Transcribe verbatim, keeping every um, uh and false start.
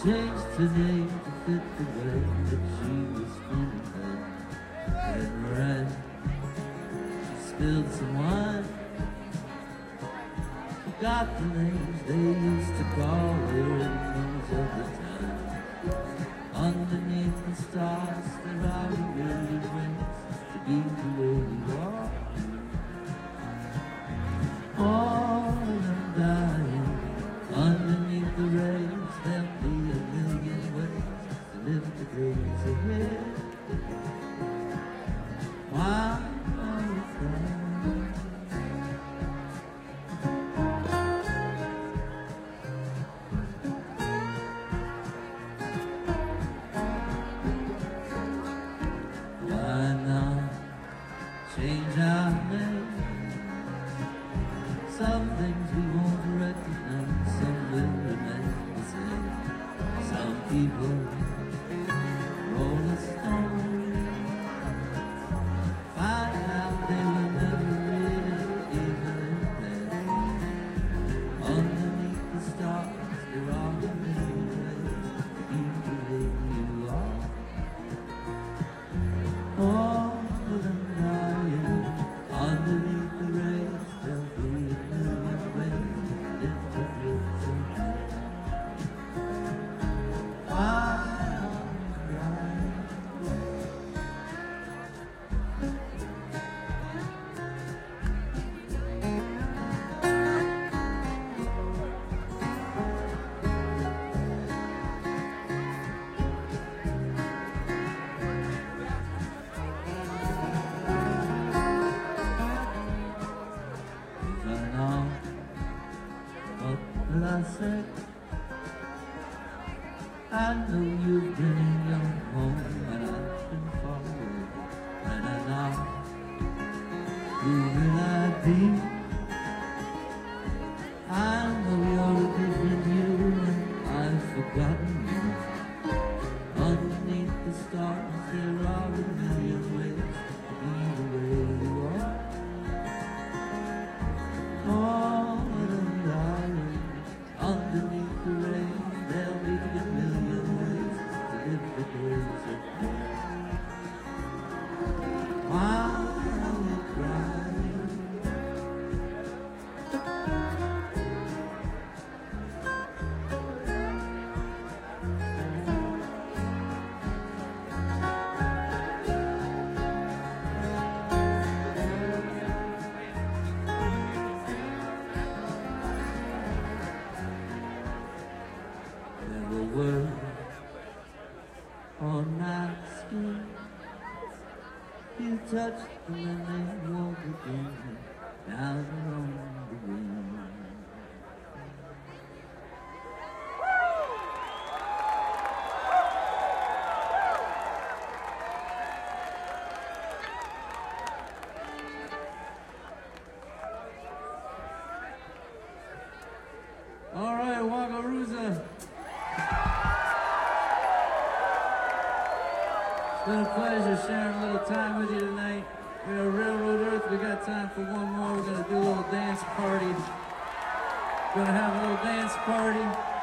changed her name to fit the way that she was feeling then. And right, she spilled some wine. Forgot the names they used to call her in those other times. Underneath the stars there are a million ways to be the way you are. All of them dying underneath the rays. There'll be a million ways to live the days ahead. Why are you crying? Why not change our names? Some things we won't recognize, some will remain the same. Some people roll a stone, find out they were never really even there. Underneath the stars there are a million ways to be the way you are. All of them dying underneath the rays. There'll be a million ways to live the days ahead. Why are you crying? I know what will I say? I know you've been in your home and I've been far away. And I know who will I be? I know you're a different you and I've forgotten you. Underneath the stars there are a million ways to be the way you are. All of them dying underneath the rain. There'll be a million ways to live the days ahead. Why are you crying? There were words on my skin. You touched them and they won't again. Now they're on the wind. All right, Wagaruza. It's been a pleasure sharing a little time with you tonight. We're Railroad Earth. We got time for one more. We're gonna do a little dance party. We're gonna have a little dance party.